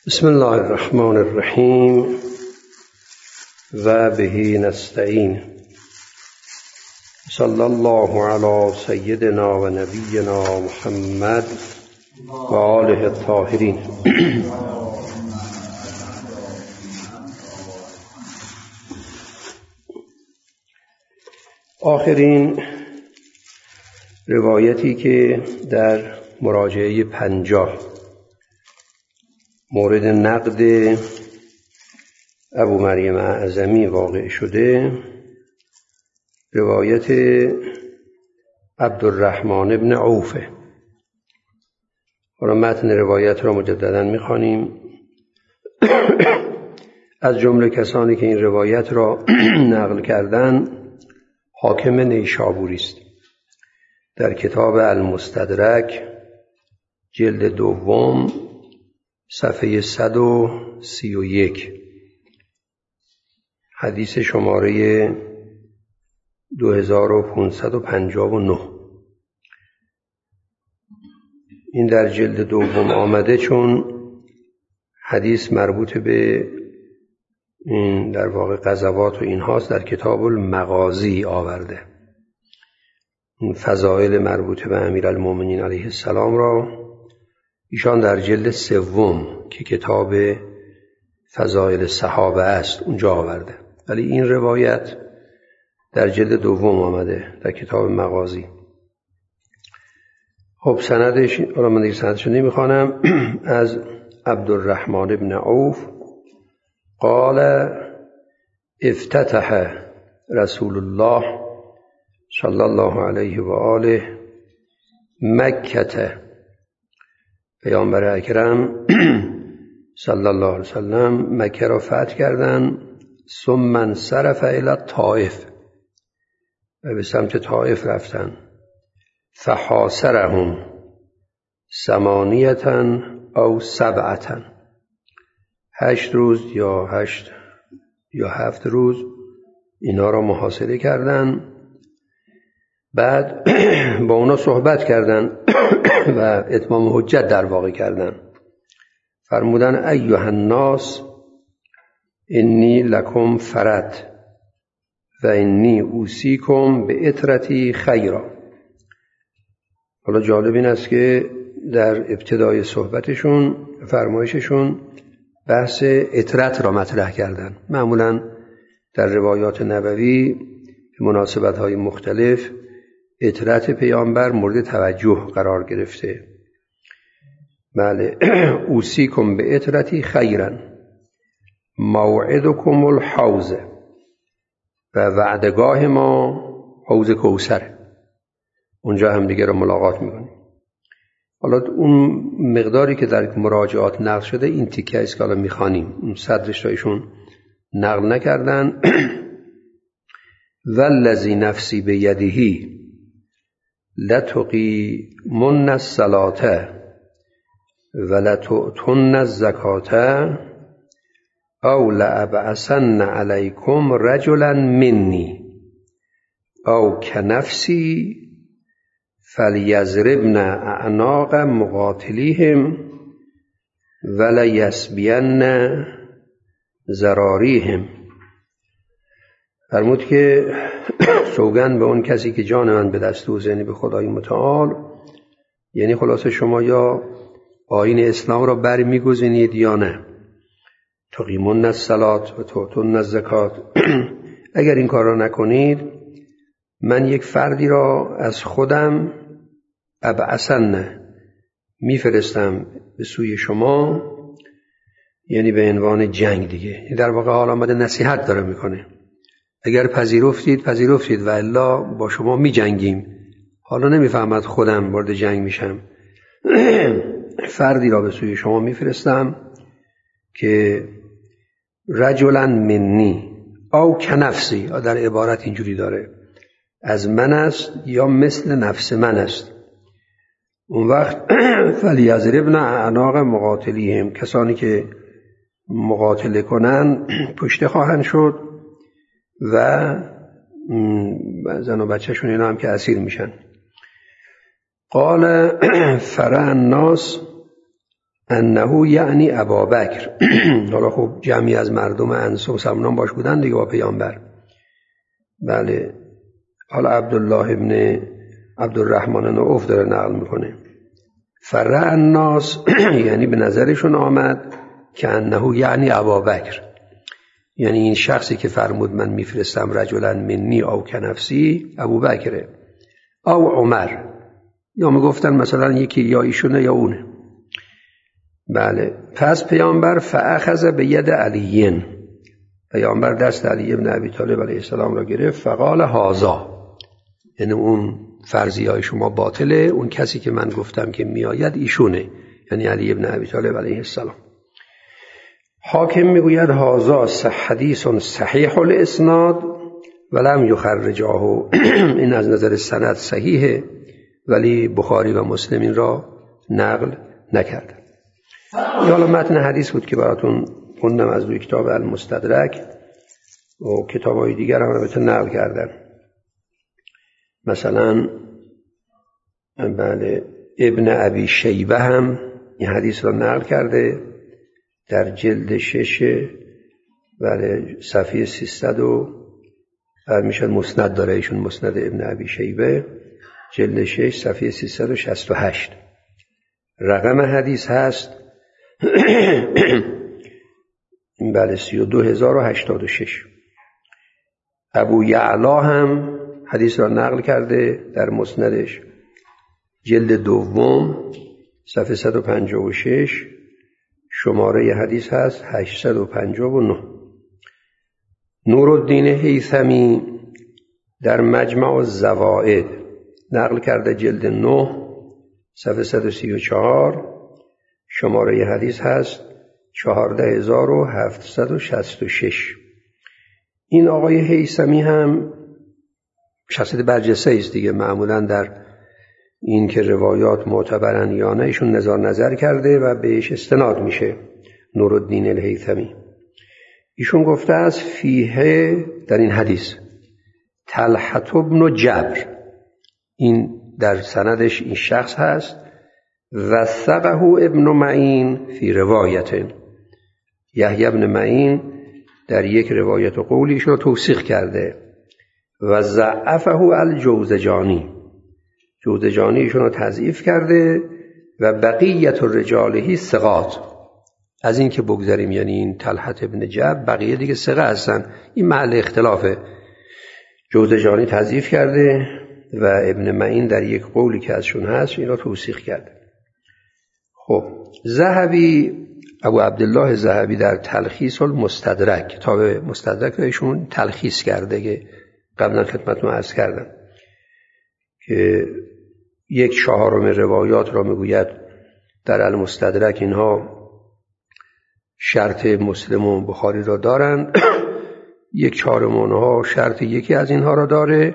بسم الله الرحمن الرحیم و به نستعین. صلی الله علی سیدنا و نبینا محمد و آله الطاهرین. آخرین روایتی که در مراجعه 50 مورد نقد ابو مریم اعظمی واقع شده، روایت عبدالرحمن بن عوف. حالا متن روایت را مجددا می‌خوانیم. از جمله کسانی که این روایت را نقل کردند حاکم نیشابوری است. در کتاب المستدرک جلد دوم صفحه 131 حدیث شماره 2559. این در جلد دوم آمده چون حدیث مربوط به این در واقع غزوات و این هاست. در کتاب المغازی آورده. این فضائل مربوط به امیرالمومنین علیه السلام را ایشان در جلد سوم که کتاب فضائل صحابه است اونجا آورده، ولی این روایت در جلد دوم آمده در کتاب مغازی. خب سندش، حالا من دیگه سندش نمیخوانم. از عبدالرحمن بن عوف قال افتتح رسول الله صلی الله علیه و آله مکه. پیامبر اکرم صلی الله علیه وسلم مکه را فتح کردند. ثم انصرف الی الطائف، و به سمت طائف رفتند. فحاصرهم 8 او 7، 8 روز یا 7 روز اینا را محاصره کردند. بعد با اونا صحبت کردند و اتمام حجت در واقع کردند. فرمودن ایها الناس انی لکم فرد و انی اوصیکم به اطرتی خیرا. حالا جالب این است که در ابتدای صحبتشون، فرمایششون، بحث اطرت را مطرح کردند. معمولا در روایات نبوی به مناسبت‌های مختلف اطرت پیامبر مورد توجه قرار گرفته. بله. اوصیکم به اطرتی خیرا موعدکم الحوض، و وعدگاه ما حوض کوثر. اونجا هم دیگه رو ملاقات میکنیم. حالا اون مقداری که در مراجعات نقل شده این تیکه است که حالا میخوانیم. اون صدرش را ایشون نقل نکردن. والذی نفسی بیده لتقیمن الصلاة ولتؤتن الزکاة او لأبعثن علیکم رجلا منی او کنفسی فلیضربن اعناق مقاتلیهم ولیسبین ذراریهم. فرمود که سوگند به اون کسی که جان من به دست اوست، یعنی به خدای متعال، یعنی خلاصه شما یا آیین اسلام را بر میگزینید یا نه. تقیمون الصلاة و تؤتون الزکات. اگر این کار را نکنید من یک فردی را از خودم ابعثن میفرستم به سوی شما، یعنی به عنوان جنگ دیگه. در واقع حالا آمده نصیحت داره میکنه. اگر پذیرفتید و الا با شما می جنگیم. حالا نمیفهمد خودم وارد جنگ میشم. فردی را به سوی شما میفرستم که رجلا منی او کنفسی، در عبارت اینجوری داره از من است یا مثل نفس من است. اون وقت فلیضربن اعناق مقاتلیهم، کسانی که مقاتله کنن کشته خواهند شد و زن و بچه‌شون اینا هم که اسیر میشن. قال فرع الناس انه یعنی ابابکر. حالا خب جمعی از مردم انصار مسلمانان باش بودن دیگه با پیامبر. بله. حالا عبدالله ابن عبدالرحمن عوف داره نقل میکنه فرع الناس یعنی به نظرشون آمد که انه یعنی ابابکر، یعنی این شخصی که فرمود من میفرستم رجلا منی او کنفسی ابوبکره او عمر، یا میگفتن مثلا یکی یا ایشونه یا اونه. بله. پس پیامبر فاخذ به ید علی، پیامبر دست علی ابن ابی طالب علیه السلام را گرفت فقال هذا، یعنی اون فرضیه‌های شما باطله، اون کسی که من گفتم که میآید ایشونه، یعنی علی ابن ابی طالب علیه السلام. حاکم میگوید هذا حدیث صحیح الاسناد ولم یخرجاه، این از نظر سند صحیحه ولی بخاری و مسلم این را نقل نکرد. حالا متن حدیث بود که براتون خوندم از روی کتاب المستدرک و کتاب‌های دیگر هم البته نقل کردن. مثلا بله ابن ابی شیبه هم این حدیث را نقل کرده در جلد 6 بله صفحه 300 و میشد مسند داره ایشون، مسند ابن ابی شیبه جلد 6 صفحه 368 رقم حدیث هست بله 32086. ابو یعلا هم حدیث را نقل کرده در مسندش جلد 2 صفحه 156 شماره حدیث هست 859. نورالدین هیثمی در مجمع الزوائد نقل کرده جلد 9 صفحه 134 شماره حدیث هست 14766. این آقای هیثمی هم شخصیت برجسته است دیگه، معمولا در این که روایات معتبرن یا نه ایشون نظر کرده و بهش استناد میشه. نورالدین الهیثمی ایشون گفته است فیه در این حدیث طلحة بن جبر، این در سندش این شخص هست. وثقه ابن معین فی روایت، یحیی ابن معین در یک روایت و قولیش رو توثیق کرده. و ضعفه الجوزجانی، جوزجانی ایشون رو تضعیف کرده. و بقیت رجاله ثقات، از این که بگذاریم یعنی این طلحة ابن جبر بقیه دیگه ثقه هستن، این محل اختلافه. جوزجانی تضعیف کرده و ابن معین در یک قولی که ازشون هست این رو توثیق کرده. خب ذهبی، ابو عبدالله ذهبی در تلخیص المستدرک، کتاب مستدرک رو ایشون تلخیص کرده که قبلا خدمتتون عرض کردم که 1/4 روایات را میگوید در المستدرک اینها شرط مسلم و بخاری را دارند، 1/4 اونها شرط یکی از اینها را داره،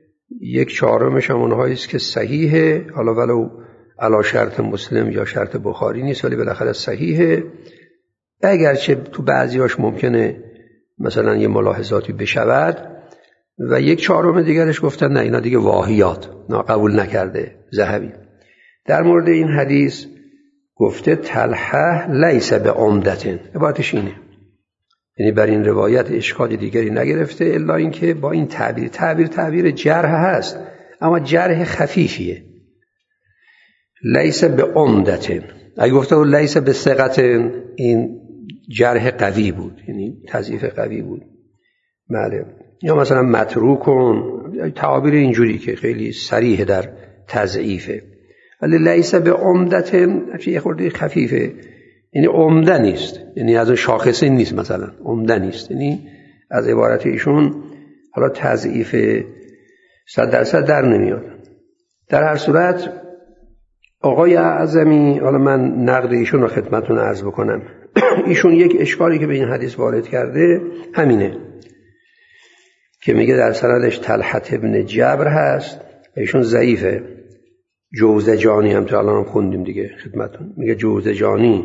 1/4 اونهایی است که صحیحه، حالا ولو علا شرط مسلم یا شرط بخاری نیست ولی بالاخره صحیحه، اگرچه تو بعضیاش ممکنه مثلا یه ملاحظاتی بشود. و 1/4 دیگرش گفتن نه اینا دیگه واهیات، نه قبول نکرده ذهبی. در مورد این حدیث گفته طلحه لیس به عمدتن، عبارتش اینه، یعنی بر این روایت اشکال دیگری نگرفته الا اینکه با این تعبیر جرح هست اما جرح خفیفیه. لیس به عمدتن، اگه گفته لیس به ثقتن این جرح قوی بود، یعنی تضعیف قوی بود. بله. یا مثلا متروکن، تعابیر اینجوری که خیلی صریح در تضعیفه. ولی لیس به عمدتن یه خورده خفیفه، یعنی عمده نیست، یعنی از شاخصه نیست، مثلا عمده نیست، یعنی از عبارت ایشون حالا تضعیف 100% در نمیاد. در هر صورت آقای اعظمی، حالا من نقد ایشون رو خدمتتون عرض بکنم، ایشون یک اشکالی که به این حدیث وارد کرده همینه که میگه در سندش طلحة ابن جبر هست، ایشون ضعیفه. جوزجانی هم تا الان خوندیم دیگه خدمتتون، میگه جوزجانی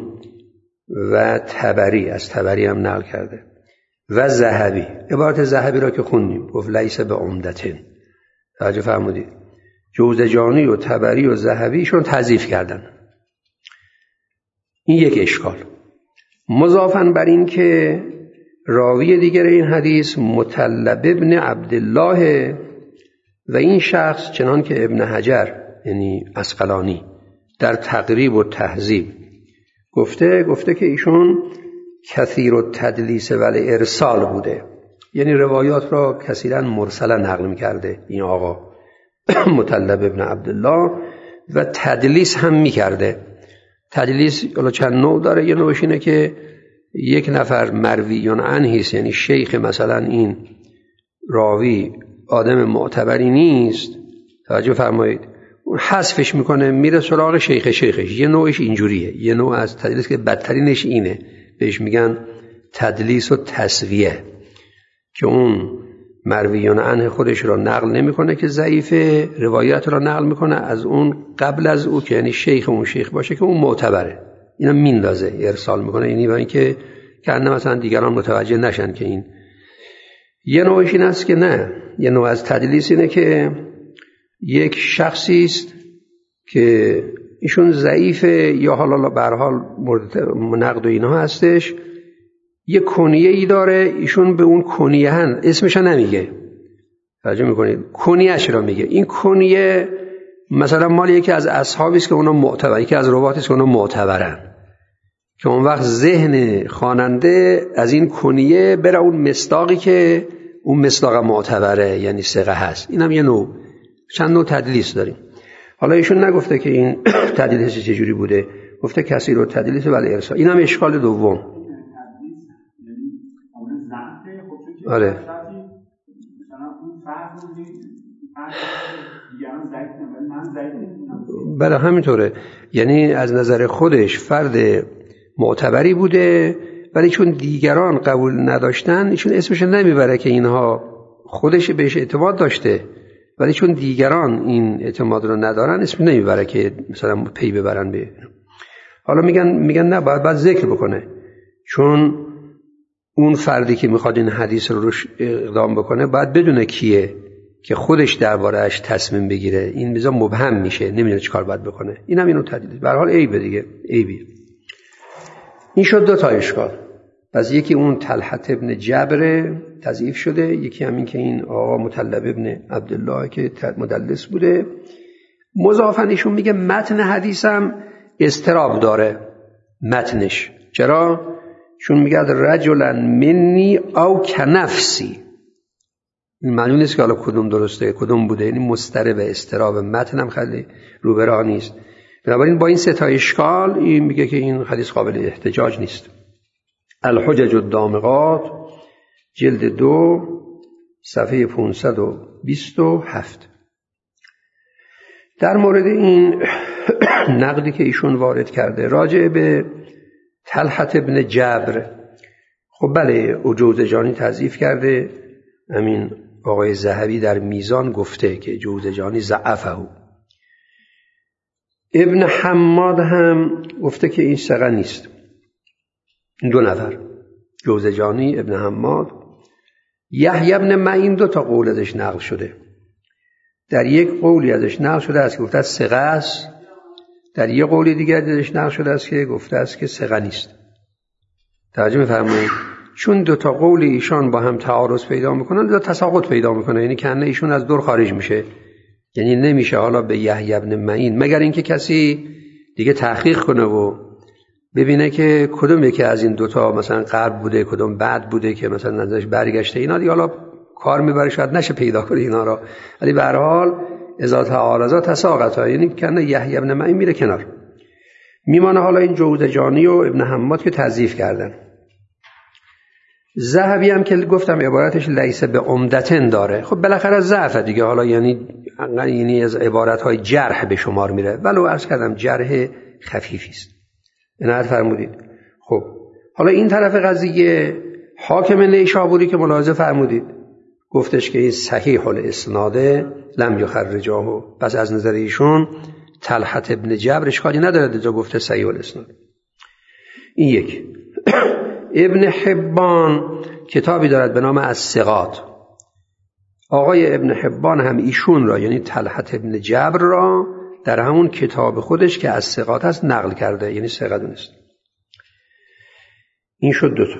و طبری، از طبری هم نقل کرده. و ذهبی، عبارت ذهبی را که خوندیم گفت لیس به عمدتن، توجه فرمودید. جوزجانی و طبری و ذهبی ایشون تضعیف کردن. این یک اشکال. مضافاً بر این که راوی دیگر این حدیث مطلب ابن عبدالله و این شخص چنان که ابن حجر یعنی عسقلانی در تقریب و تهذیب گفته که ایشون کثیر التدلیس و الارسال بوده، یعنی روایات را کثیرا مرسلا نقل می‌کرده این آقا مطلب ابن عبدالله و تدلیس هم می‌کرده. تدلیس حالا چند نوع داره. یه نوعش اینه که یک نفر مرویون عنهیست، یعنی شیخ مثلا این راوی آدم معتبری نیست، توجه فرمایید، اون حذفش میکنه میره سراغ شیخش. یه نوعش اینجوریه. یه نوع از تدلیس که بدترینش اینه، بهش میگن تدلیس و تسویه، که اون مرویون عنه خودش را نقل نمیکنه که ضعیفه، روایت را نقل میکنه از اون قبل از او که یعنی شیخ اون شیخ باشه که اون معتبره، اینا میندازه، ارسال میکنه، یعنی برای اینکه مثلا دیگران متوجه نشن که این. یه نوعش این است که نه، یه نوع از تدلیس اینه که یک شخصی است که ایشون ضعیفه یا حالا به هر حال مورد نقد و اینها هستش، یه کنیه ای داره، ایشون به اون کنیه اسمش نمیگه، توجه میکنید، کنیه‌اش را میگه. این کنیه مثلا مال یکی از اصحابی است که اونا معتبر، یکی از رواتی است که اونا معتبرن، که اون وقت ذهن خواننده از این کنیه بره اون مصداقی که اون مصداق معتبره، یعنی ثقه هست. اینم یه نوع. چند نوع تدلیس داریم. حالا ایشون نگفته که این تدلیس چجوری بوده، گفته کثیر و تدلیس و ارسال. اینم اشکال دوم. آره بله همینطوره، یعنی از نظر خودش فرد معتبری بوده، ولی چون دیگران قبول نداشتن ایشون اسمش نمیبره که اینها، خودش بهش اعتماد داشته ولی چون دیگران این اعتماد رو ندارن اسم نمیبره که مثلا پی ببرن به. حالا میگن نه، باید ذکر بکنه، چون اون فردی که میخواد این حدیث رو روش اقدام بکنه باید بدونه کیه که خودش درباره‌اش تصمیم بگیره. این میزا مبهم میشه، نمیدونه چیکار باید بکنه. اینم اینو تدلیس. به هر حال عیبه دیگه، عیبی. این شد دو تا اشکال. پس یکی اون طلحت ابن جبر تضعیف شده، یکی همین که این آقا مطلب ابن عبدالله که مدلس بوده. مضافاً ایشون میگه متن حدیثم اضطراب داره. متنش چرا؟ چون میگه رجلا منی او کنفسی. این معنی نیست که حالا کدوم درسته کدوم بوده، یعنی مضطرب، اضطراب. متنم خیلی روبراه نیست. بنابراین با این سه تا اشکال این میگه که این حدیث قابل احتجاج نیست. الحجج الدامغات جلد 2 صفحه 527. در مورد این نقدی که ایشون وارد کرده راجع به طلحت ابن جبر، خب بله جوزجانی تضعیف کرده. همین آقای ذهبی در میزان گفته که جوزجانی ضعفه. ابن حماد هم گفته که این ثقه نیست. این دو نفر، جوزجانی، ابن حماد. یحیی بن معین دو تا قول ازش نقل شده. در یک قولی ازش نقل شده است که گفته است ثقه است، در یک قولی دیگر ازش نقل شده است که گفته است که ثقه نیست. توجه می‌فرمایید؟ چون دو تا قول ایشان با هم تعارض پیدا میکنن، دو تساقط پیدا میکنه، یعنی کنه ایشون از دور خارج میشه، یعنی نمیشه حالا به یحیی بن معین، مگر اینکه کسی دیگه تحقیق کنه و ببینه که کدوم یکی از این دوتا مثلا قبل بوده کدوم بعد بوده که مثلا ازش برگشته، اینا دیگه حالا کار میبره، شاید نشه پیدا کنه اینا را. ولی به هر حال اذا تعارض تساقط، یعنی کنه یحیی بن معین میره کنار. میمانه حالا این جوزجانی و ابن حماد که تضعیف کردن. ذهبی هم که گفتم عبارتش لیس به عمدتن داره، خب بالاخره ضعف دیگه، حالا یعنی از عبارت‌های جرح به شمار میره، ولو عرض کردم جرح خفیفی است. عنایت فرمودید. خب حالا این طرف قضیه حاکم نیشابوری که ملاحظه فرمودید گفتش که این صحیح الاسناده لم یخرجاه، پس از نظر ایشون طلحت ابن جبر اشکالی نداره، دیگه گفته صحیح الاسناد. این یک. ابن حبان کتابی دارد به نام الثقات. آقای ابن حبان هم ایشون را، یعنی طلحت ابن جبر را، در همون کتاب خودش که الثقات هست نقل کرده، یعنی ثقه دونست. این شد دوتا.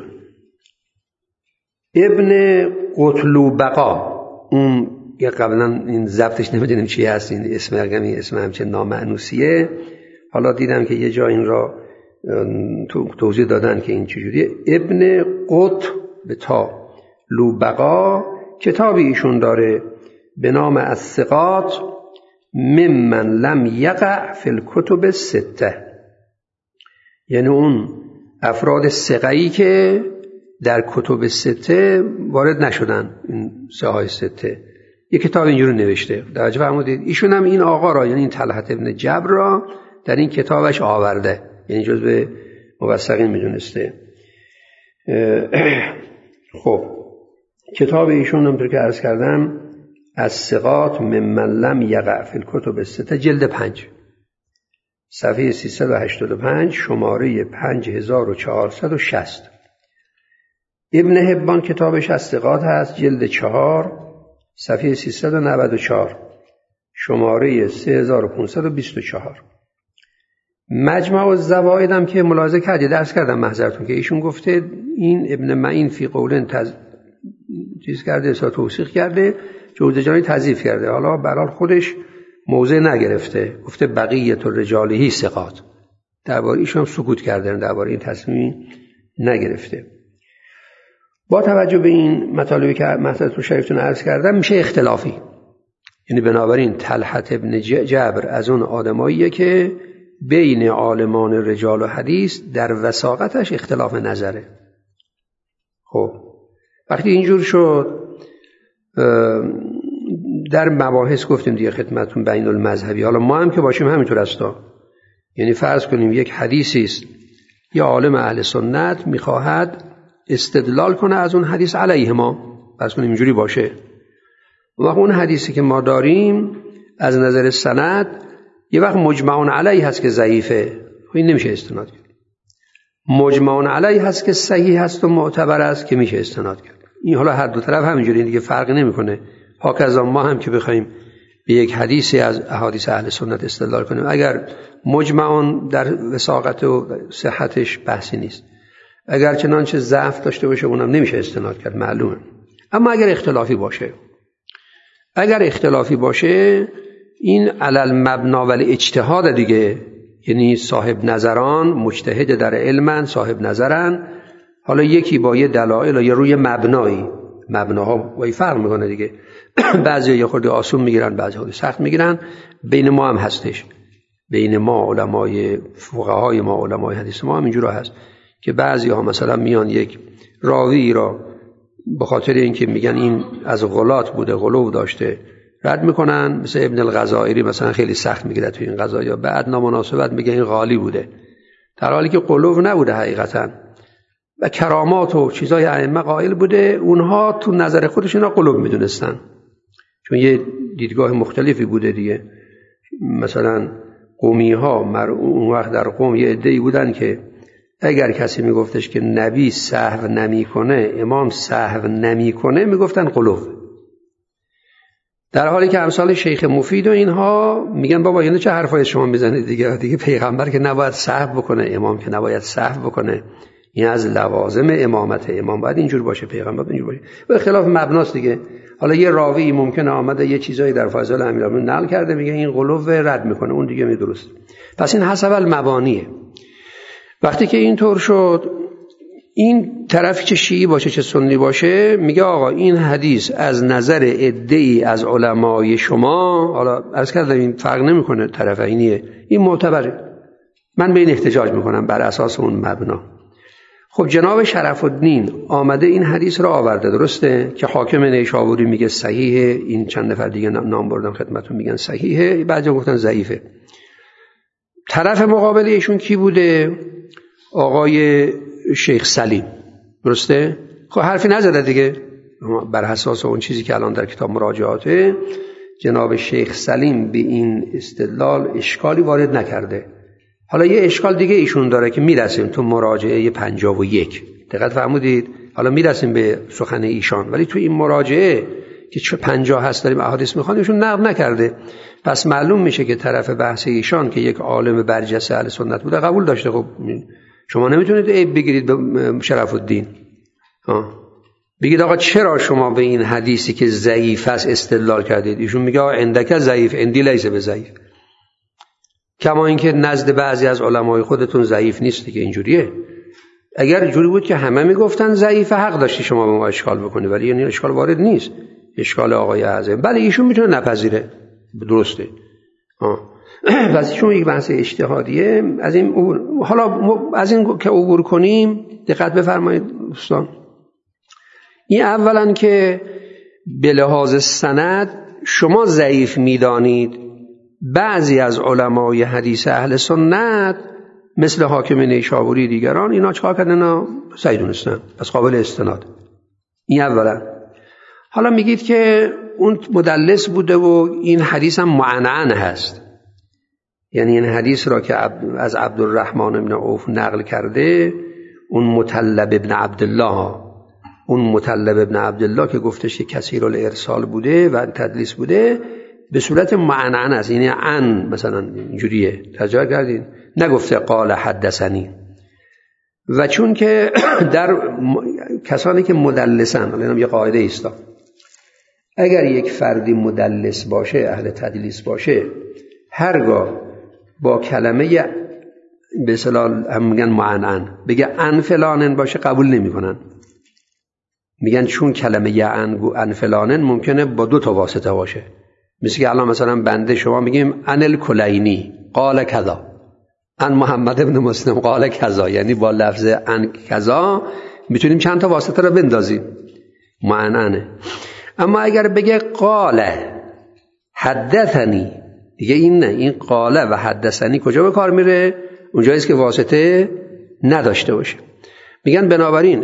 ابن قطلوبقا، اون یه قبلا این ضبطش نمیدونیم چی هست، این اسم اسم همچه نامعنوسیه. حالا دیدم که یه جا این را توضیح دادن که این چجوریه. ابن قطلوبقا کتابی ایشون داره به نام الثقات ممن لم یقع فی الکتب السته، یعنی اون افراد ثقه‌ای که در کتب سته وارد نشدن، این سه‌های سته. یه کتاب اینجوری نوشته، توجه فرمودید. ایشون هم این آقا را، یعنی این طلحة ابن جبر را در این کتابش آورده، یعنی جزو موثقین میدونسته. خب کتاب ایشون همونطور که عرض کردم الثقات ممن لم یقع فی الکتب السته، جلد 5 صفحه 385 شماره 5460. ابن حبان کتابش الثقات هست، جلد 4 صفحه 394 شماره 3524. مجمع الزوائد هم که ملاحظه کردید، درس کردم محضرتون که ایشون گفته این ابن معین فی قولن چیز کرده، اصلا توثیق کرده، جوزجانی تضعیف کرده. حالا برحال خودش موضع نگرفته، گفته بقیت الرجالهی ثقات، درباره ایشون سکوت کرده، درباره این تصمیمی نگرفته. با توجه به این مطالبی که محضرتون شریفتون عرض کردم میشه اختلافی، یعنی بنابراین طلحة ابن جبر از اون آدماییه که بین عالمان رجال و حدیث در وثاقتش اختلاف نظره. خب وقتی اینجور شد در مباحث گفتیم دیگه خدمتون بین المذهبی، حالا ما هم که باشیم همینطور هستا، یعنی فرض کنیم یک حدیثی است، یا عالم اهل سنت میخواهد استدلال کنه از اون حدیث علیه ما، فرض کنیم اینجوری باشه، و اون حدیثی که ما داریم از نظر سند یه وقت مجمعون علیه هست که ضعیفه، این نمیشه استناد کرد. مجمعون علیه هست که صحیح هست و معتبر است که میشه استناد کرد. این حالا هر دو طرف همینجوری دیگه فرق نمیکنه. هاکذا ما هم که بخوایم به یک حدیثی از احادیث اهل سنت استدلال کنیم، اگر مجمعون در وثاقت و صحتش بحثی نیست، اگر چنانچه ضعف داشته باشه اونم نمیشه استناد کرد، معلومه. اما اگر اختلافی باشه این علل مبنا و اجتهاد دیگه، یعنی صاحب نظران مجتهد در علمن، صاحب نظرن، حالا یکی با یه دلایل یا روی مبنایی، مبناها با فرق میکنه دیگه، بعضی یه خورده آسون میگیرن، بعضی خورده سخت میگیرن. بین ما هم هستش، بین ما علمای فقهای ما، علمای حدیث ما هم اینجور هست که بعضی ها مثلا میان یک راوی را به خاطر اینکه میگن این از غلات بوده، غلو داشته، رد میکنن. مثل ابن الغزائری مثلا خیلی سخت میگیره تو این قضایا، بعد نامناسبت میگه این غالی بوده، در حالی که غلو نبوده حقیقتا، و کرامات و چیزای ائمه قائل بوده. اونها تو نظر خودشون غلو میدونستن، چون یه دیدگاه مختلفی بوده دیگه. مثلا قومی ها اون وقت در قوم یه عده‌ای بودن که اگر کسی میگفتش که نبی سهو نمیکنه، امام سهو نمیکنه، میگفتن غلو. در حالی که امثال شیخ مفید و اینها میگن بابا یعنی چه حرفای شما میزنید دیگه پیغمبر که نباید سهو بکنه، امام که نباید سهو بکنه، این از لوازم امامت، امام باید اینجور باشه، پیغمبر اینجور باشه. به خلاف مبناست دیگه. حالا یه راوی ممکنه آمده یه چیزایی در فضائل امیرالمومنین نقل کرده، میگه این غلو، رد میکنه، اون دیگه درست. پس این حسب المبانیه. وقتی که اینطور شد، این طرفی چه شیعی باشه چه سنی باشه میگه آقا این حدیث از نظر عده‌ای از علمای شما، حالا عرض کردم این فرق نمیکنه، طرفینیه، این معتبره، من به این احتجاج میکنم بر اساس اون مبنا. خب جناب شرف الدین آمده این حدیث را آورده، درسته که حاکم نیشابوری میگه صحیحه، این چند نفر دیگه نام بردم خدمتتون میگن صحیحه، بعضیا گفتن ضعیفه. طرف مقابل ایشون کی بوده؟ آقای شیخ سلیم، درسته؟ خب حرفی نزده دیگه، بر اساس اون چیزی که الان در کتاب مراجعاته، جناب شیخ سلیم به این استدلال اشکالی وارد نکرده. حالا یه اشکال دیگه ایشون داره که میرسیم تو مراجعه 51، دقت فرمودید؟ حالا میرسیم به سخن ایشان، ولی تو این مراجعه که چه 50 هست داریم احادیث میخوانیم ایشون نقل نکرده. پس معلوم میشه که طرف بحث ایشان که یک عالم برجسته اهل سنت بوده قبول داشته. خب شما نمیتونید عیب بگیرید به شرف الدین. بگید آقا چرا شما به این حدیثی که ضعیف است استدلال کردید؟ ایشون میگه آقا عندک ضعیف، عندی لیس به ضعیف. کما اینکه نزد بعضی از علمای خودتون ضعیف نیست دیگه. اینجوریه. اگر جوری بود که همه میگفتن ضعیف، حق داشتی شما به ما اشکال بکنی، ولی این اشکال وارد نیست. اشکال آقای اعظم بله ایشون میتونه نپذیره، درسته. پس چون یک بحث اجتهادیه از این حالا از این که عبور کنیم دقت بفرمایید دوستان. این اولا که به لحاظ سند شما ضعیف میدانید، بعضی از علمای حدیث اهل سنت مثل حاکم نیشابوری دیگران اینا چکار کردن؟ اینا صحیح دونستن، پس قابل استناد. این اولا. حالا میگید که اون مدلس بوده و این حدیث هم معنعن هست، یعنی این حدیث را که از عبدالرحمن ابن عوف نقل کرده اون مطلب ابن عبدالله، اون مطلب ابن عبدالله که گفتش که کثیر الارسال بوده و تدلیس بوده، به صورت معنعن است، یعنی عن مثلا اینجوریه. ترجمه کردین، نگفته قال حدثنی. و چون که در کسانی که مدلسن، الان یه قاعده است، اگر یک فردی مدلس باشه، اهل تدلیس باشه، هرگاه با کلمه به اصطلاح هم میگن معنعن بگه ان فلانن باشه قبول نمیکنن. میگن چون کلمه ان فلانن ممکنه با دو تا واسطه باشه. مثل که الان مثلا بنده شما میگیم ان الکلینی قال کذا، ان محمد ابن مسلم قال کذا، یعنی با لفظ ان کذا میتونیم چند تا واسطه رو بندازیم، معنعنه. اما اگر بگه قال حدثنی، دیگه این نه، این قال و حدثنی کجا به کار میره؟ اونجاییست که واسطه نداشته باشه. میگن بنابراین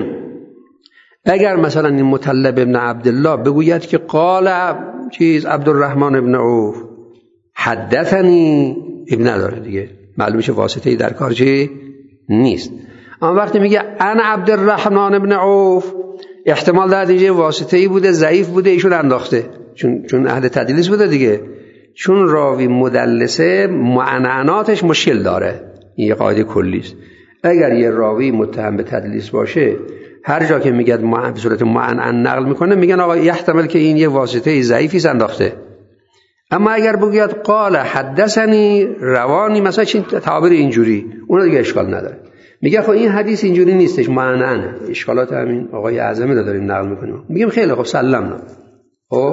اگر مثلا این مطلب ابن عبدالله بگوید که قال عبدالرحمن ابن عوف حدثنی، ابن نداره دیگه، معلوم میشه واسطه‌ای در کار چی نیست. اما وقتی میگه انا عبدالرحمن ابن عوف، احتمال داره اینجا واسطه‌ای بوده، ضعیف بوده، ایشون انداخته، چون اهل تدلیس بوده دیگه. چون راوی مدلسه معنعناتش مشکل داره، این یه قاعده کلی است. اگر یه راوی متهم به تدلیس باشه، هر جا که میگه به صورت معنعن نقل میکنه، میگن آقا احتمال که این یه واسطه ضعیفی انداخته. اما اگر بگید قال حدثنی روانی مثلا چین تعابیر اینجوری، اون دیگه اشکال نداره. میگه خب این حدیث اینجوری نیستش، معنعنه. اشکالات همین آقای اعظمی رو داریم نقل میکنیم. میگیم خیلی خب سلمنا. خب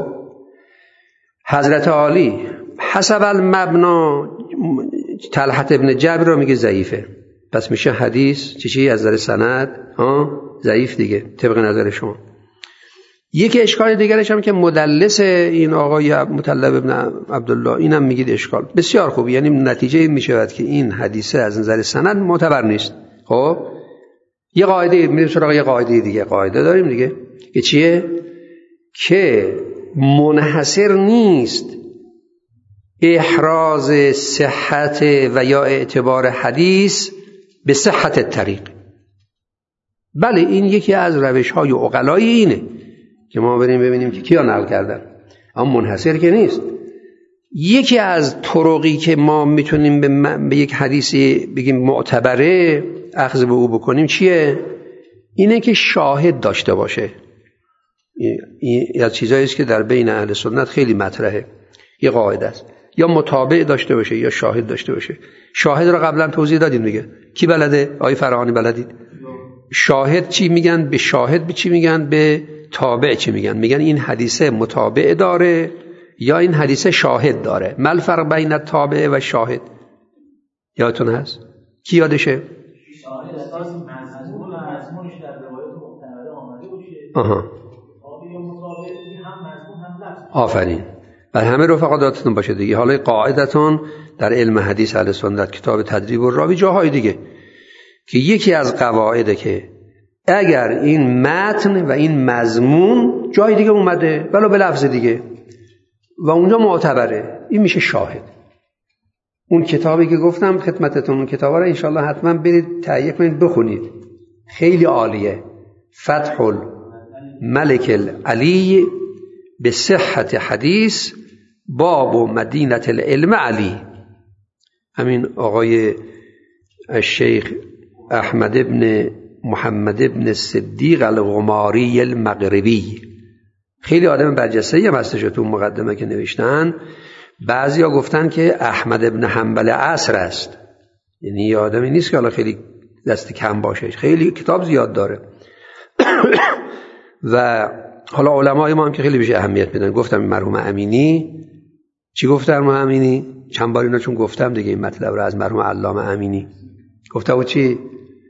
حضرت عالی حسب المبنا طلحه ابن جبر رو میگه ضعیفه، پس میشه حدیث چی از نظر سند ضعیف دیگه طبق نظر شما. یکی اشکال دیگرش هم که مدلس این آقای مطلب ابن عبدالله، اینم میگید اشکال بسیار خوب، یعنی نتیجه این میشود که این حدیثه از نظر سند معتبر نیست. خب یه قاعده میریم سراغ یه قاعده دیگه، قاعده داریم دیگه که چیه؟ که منحصر نیست احراز صحت و یا اعتبار حدیث به صحت طریق. بله این یکی از روش‌های عقلای اینه که ما بریم ببینیم که کیا نقل کردن، اما منحصر که نیست. یکی از طرقی که ما میتونیم به یک حدیثی بگیم معتبره اخذ به او بکنیم چیه؟ اینه که شاهد داشته باشه. این از چیزایی است که در بین اهل سنت خیلی مطرحه، یه قاعده است، یا متابع داشته باشه یا شاهد داشته باشه. شاهد رو قبلا توضیح دادیم دیگه، کی بلده؟ آقای فرهانی بلدید؟ شاهد چی میگن؟ به شاهد به چی میگن؟ به تابع چی میگن؟ میگن این حدیثه متابع داره یا این حدیثه شاهد داره. ما الفرق بین التابع و شاهد؟ یادتون هست؟ کی یادشه؟ شاهد اساس مضمونش در روایت معتبره آمده باشه. تابع متابع هم مضمون هم لفظ. آفرین. بر همه رفقا دادتون باشه دیگه. حالا قاعدتون در علم حدیث اهل سنت کتاب تدریب الراوی جاهای دیگه که یکی از قواعده که اگر این متن و این مضمون جای دیگه اومده ولو به لفظ دیگه و اونجا معتبره، این میشه شاهد. اون کتابی که گفتم خدمتتون، اون کتابا رو انشالله حتما برید تهیه کنید بخونید، خیلی عالیه. فتح الملک العلی به صحت حدیث باب و مدینه العلم علی، همین آقای الشیخ احمد ابن محمد ابن صدیق الغماری المغربی. خیلی آدم برجسته‌ای هم هستش تو مقدمه که نوشتن. بعضیا گفتن که احمد ابن حنبل عصر است، یعنی یه آدمی نیست که حالا خیلی دست کم باشه، خیلی کتاب زیاد داره. و حالا علمای ما هم که خیلی بهش اهمیت میدن. گفتم مرحوم امینی چی گفت؟ مرحوم امینی چند بار اینا چون گفتم دیگه این مطلب رو از مرحوم علامه امینی گفته بود چی؟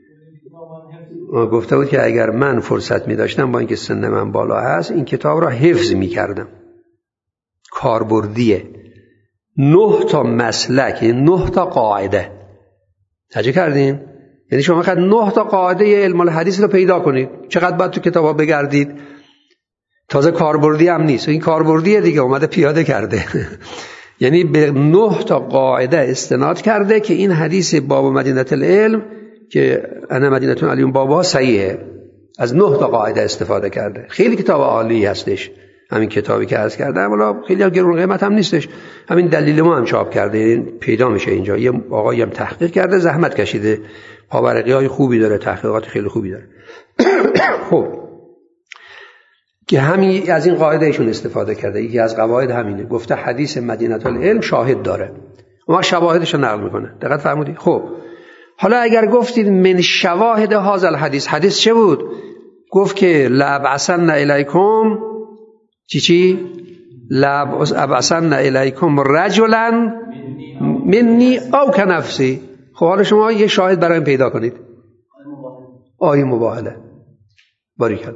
گفته بود که اگر من فرصت می داشتم با اینکه سن من بالا هست این کتاب را حفظ می کردم. کاربردیه، 9 تا مسلک، 9 تا قاعده. توجه کردین؟ یعنی شما فقط 9 تا قاعده علم الحدیث رو پیدا کنید. چقدر باید تو کتابا بگردید؟ تازه کاربردی هم نیست، این کاربردیه دیگه، اومده پیاده کرده. یعنی به 9 تا قاعده استناد کرده که این حدیث باب مدینه العلم که انا مدینه علیون بابا صحیحه. از 9 تا قاعده استفاده کرده. خیلی کتاب عالی هستش همین کتابی که عرض کردم. والا خیلی گرون قیمت هم نیستش. همین دلیل ما هم چاپ کرده، پیدا میشه اینجا. یه آقایی هم تحقیق کرده، زحمت کشیده، پاورقی‌های خوبی داره، تحقیقات خیلی خوبی داره. خب که همین از این قاعده ایشون استفاده کرده. یکی از قواعد همینه، گفته حدیث مدینه العلم شاهد داره، اون شواهدش رو نقل میکنه. دقت فرمودی؟ خب حالا اگر گفتید من شواهد هذا الحدیث، حدیث چه بود؟ گفت که لابعثن الیکم چی لابعثن الیکم رجلا منی او کنفسی. خب حالا شما یه شاهد برایم پیدا کنید. آیه مباهله. باریکلا.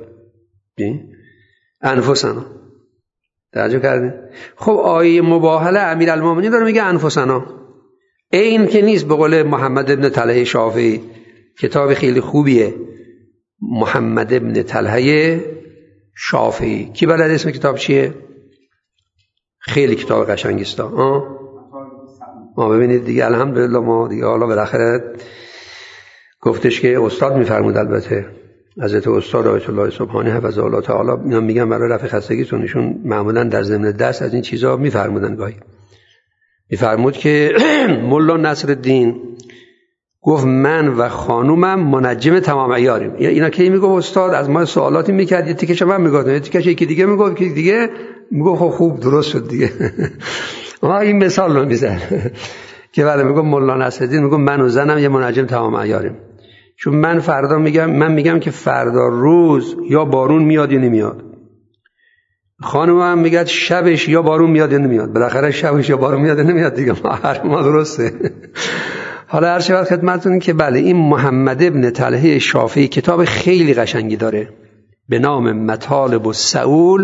انفسنا. توجه کردین؟ خب آیه مباهله امیرالمومنین داره میگه انفسنا. این که نیست. به قول محمد ابن طلحه شافعی، کتاب خیلی خوبیه، محمد ابن طلحه شافعی. کی بلد اسم کتاب چیه؟ خیلی کتاب قشنگی است. ببینید دیگه الحمدلله ما دیگه حالا بالاخره گفتش که استاد میفرمود، البته حضرت استاد آیت الله سبحانی حفظه الله تعالی، اینا میگم برای رفع خستگیتون، ایشون معمولا در ضمن درس از این چیزا میفرمودن. گاهی میفرمود که مولا نصرالدین گفت من و خانومم منجم تمام عیاریم. اینا کی میگفت استاد از ما سوالاتی میکرد، یه تیکش من میگفتم، یه تیکش یکی دیگه میگفت، یکی دیگه میگفت خب خوب درست شد دیگه. ما این مثال رو میزنم که ولی میگم مولا نصرالدین میگم من و زنم یه منجم تمام عیاریم. چون من فردا میگم که فردا روز یا بارون میاد یا نمیاد، خانمم میگه شبش یا بارون میاد یا نمیاد. بالاخره شبش یا بارون میاد یا نمیاد دیگه، ما درسته. حالا هر چقدر خدمتتون که بله این محمد ابن طلحه شافعی کتاب خیلی قشنگی داره به نام مطالب السئول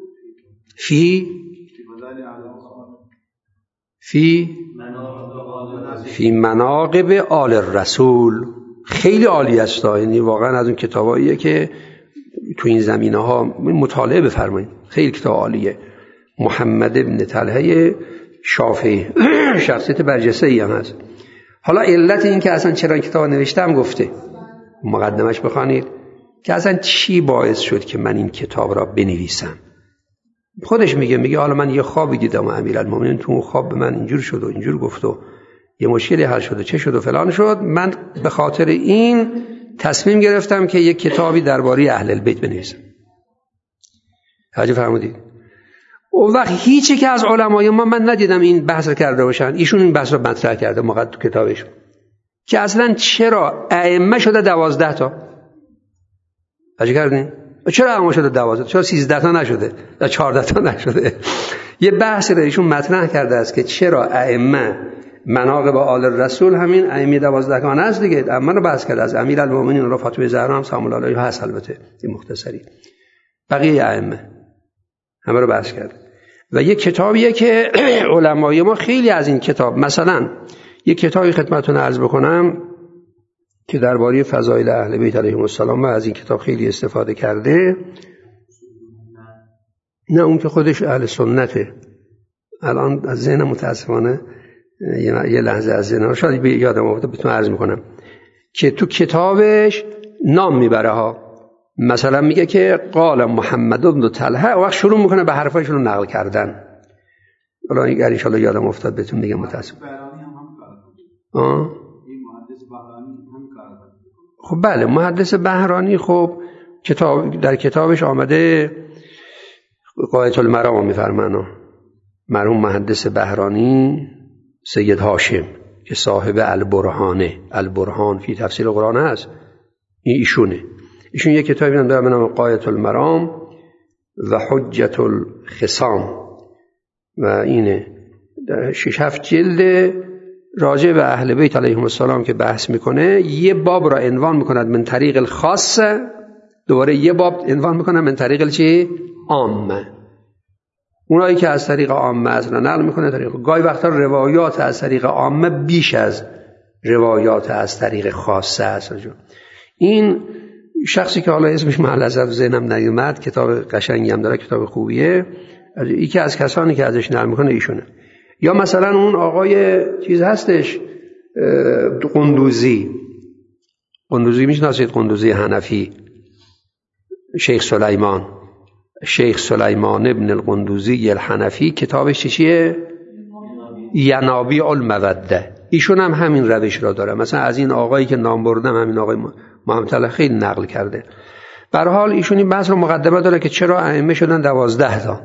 فی مناقب آل الرسول. خیلی عالی است، یعنی واقعا از اون کتاباییه که تو این زمینه‌ها مطالعه بفرمایید. خیلی کتاب عالیه. محمد ابن طلحه شافعی شخصیت برجسته‌ای هم هست. حالا علت این که اصلا چرا این کتاب نوشتم گفته، مقدمش بخوانید که اصلا چی باعث شد که من این کتاب را بنویسم. خودش میگه حالا من یه خوابی دیدم و امیرالمومنین تو اون خواب به من اینجور شد و اینجور گفت و یه مشکلی حل شد و چه شد و فلان شد. من به خاطر این تصمیم گرفتم که یک کتابی درباره اهل البیت بنویسم. توجه فرمودید؟ اون وقت هیچی که از علمای ما من ندیدم این بحث رو کرده باشن. ایشون این بحث رو مطرح کرده مقدم تو کتابش که اصلا چرا ائمه شده 12 تا. توجه کردین؟ چرا ائمه شده 12؟ چرا 13 تا نشده؟ یا 14 تا نشده؟ یه بحثی رو ایشون مطرح کرده است که چرا ائمه مناقب آل الرسول همین ائمه 12 گانه است دیگه. اما رو بحث کرده از امیرالمومنین و فاطمه زهرا هم سلام الله علیها هست، البته این مختصری، بقیه ائمه همه رو بحث کرده. و یک کتابیه که علمای ما خیلی از این کتاب، مثلا یک کتابی خدمتتون عرض بکنم که درباره فضایل اهل بیت علیهم السلام از این کتاب خیلی استفاده کرده. نه اون که خودش اهل سنته. الان از ذهن متاسفانه یه لحظه از ذهن شاید یادم افتاد بهتون عرض میکنم که تو کتابش نام میبره ها. مثلا میگه که قال محمد بن طلحه، وقت شروع میکنه به حرفایشون رو نقل کردن. حالا اگر ان شاء الله یادم افتاد بهتون میگم. متاسفم. این محدث بهرانی هم کار خب بله، محدث بهرانی خب در کتابش آمده غایة المرام میفرمانه، مرحوم محدث بهرانی سید هاشم که صاحب البرهان فی تفسیر قرآن هست، ایشون یک کتابی داره به نام غایة المرام و حجة الخصام و اینه 6-7 جلد راجع به اهل بیت علیهم السلام که بحث میکنه. یه باب را عنوان میکند من طریق الخاصه، دوباره یه باب عنوان میکنه من طریق چی؟ عامه. اونایی که از طریق عامه اصلا نقل میکنه گاهی وقتا روایات از طریق عامه بیش از روایات از طریق خاصه است. این شخصی که حالا اسمش معلزت ذهنم نیومد، کتاب قشنگی هم داره، کتاب خوبیه، یکی از کسانی که ازش نقل میکنه ایشونه. یا مثلا اون آقای چیز هستش قندوزی میشناسید؟ قندوزی حنفی، شیخ سلیمان ابن القندوزی الحنفی، کتابش چیه؟ ینابیع الموده. ایشون هم همین روش را داره. مثلا از این آقایی که نام بردم، همین آقای محمد طلعت خیلی نقل کرده. به هر حال ایشون این بحث رو مقدمه داره که چرا ائمه شدن 12 تا.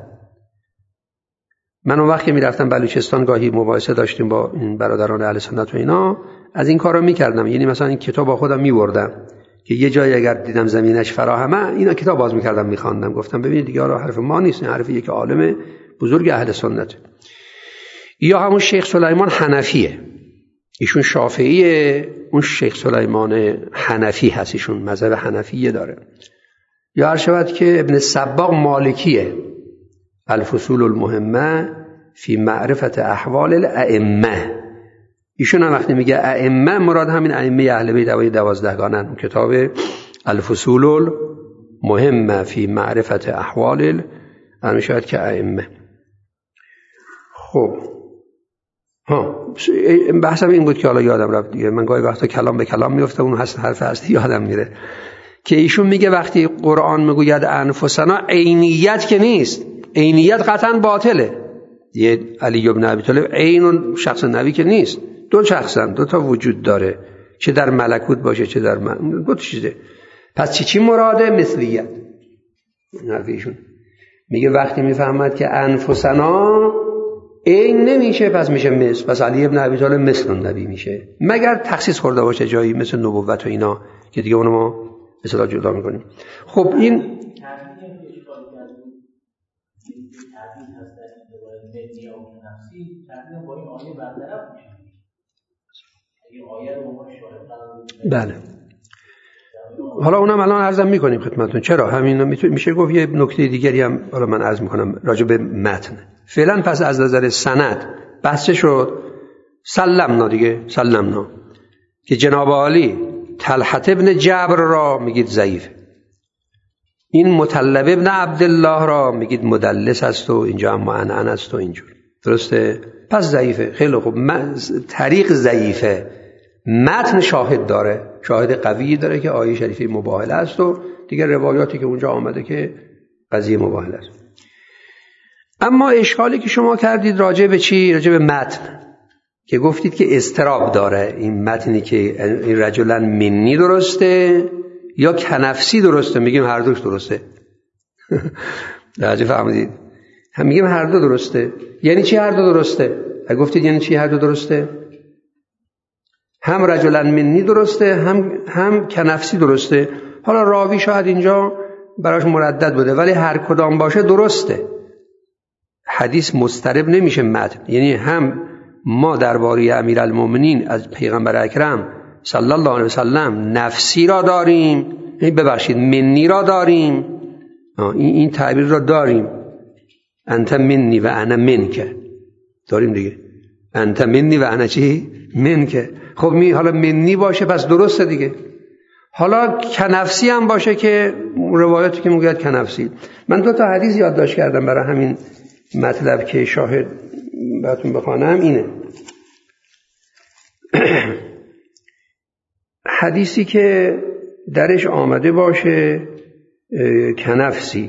من اون وقت که میرفتم بلوچستان گاهی مباحثه داشتیم با این برادران اهل سنت و اینا، از این کارا میکردم. یعنی مثلا این کتاب با خودم میبردم که یه جایی اگر دیدم زمینش فراهمه، اینا کتاب باز میکردم میخواندم. گفتم ببینید دیگه حرف ما نیست، این حرف یک عالم بزرگ اهل سنت. یا همون شیخ سلیمان حنفیه، ایشون شافعیه، اون شیخ سلیمان حنفی هست، ایشون مذهب حنفیه داره. یا هر شود که ابن صباغ مالکیه، الفصول المهمه فی معرفت احوال الائمه. ایشون هم وقتی میگه ائمه مراد همین ائمه اهل بیت 12 گانن. کتاب الفصول المهمه فی معرفت احوال شاید که ائمه. خب بحثم این بود که حالا یادم رفت دیگه، من گاهی وقتا کلام به کلام میفته، اون حرف هست یادم میره، که ایشون میگه وقتی قرآن میگوید انفسنا، عینیت که نیست، عینیت قطعا باطله. یه علی ابن ابی طالب عین شخص نبی که نیست، دو شخصن، دو تا وجود داره، چه در ملکوت باشه چه در دو تا چیزه. پس چی مراده؟ مثلیت. ایشون میگه وقتی میفهمد که انفسنا این نمیشه، پس میشه مثل، پس علی ابن ابی طالب مثل نبی میشه، مگر تخصیص خورده باشه جایی مثل نبوت و اینا که دیگه اونو ما مثلا جدا میکنیم. خب این بله، حالا اونم الان عرضم میکنیم خدمتتون. چرا همین میشه گفت. یه نکته دیگری هم حالا من عرض میکنم راجع به متن. فعلا پس از نظر سند بحث شد، سلمنا که جناب عالی طلحة ابن جبر را میگید ضعیف، این مطلب ابن عبدالله را میگید مدلس است و اینجا هم معنعن است و اینجور، درسته؟ پس ضعیفه. خیلی خوب، طریق ضعیفه، متن شاهد داره، شاهد قوی داره که آیه شریفه مباهله است و دیگه روایاتی که اونجا آمده که قضیه مباهله است. اما اشکالی که شما کردید راجع به چی؟ راجع به متن که گفتید که اضطراب داره. این متنی که این رجلا منی درسته یا کنفسی درسته؟ میگیم هر دوش درسته. راجع فهمیدید؟ هم میگیم هر دو درسته. یعنی چی هر دو درسته؟ گفتید یعنی چی هر دو درسته؟ هم رجلا منی درسته، هم کنفسی درسته. حالا راوی شاید اینجا براش مردد بوده، ولی هر کدام باشه درسته. حدیث مضطرب نمیشه متن. یعنی هم ما درباره امیرالمومنین از پیغمبر اکرم صلی الله علیه وسلم نفسی را داریم، منی را داریم، این تعبیر را داریم، انت منی و انا منک داریم دیگه، انت منی و انا چی؟ منک. خب حالا منی باشه پس درسته دیگه. حالا کنفسی هم باشه که روایاتی که میگوید کنفسی. من 2 تا حدیث یادداشت کردم برای همین مطلب که شاهد براتون بخوانم. اینه حدیثی که درش آمده باشه کنفسی،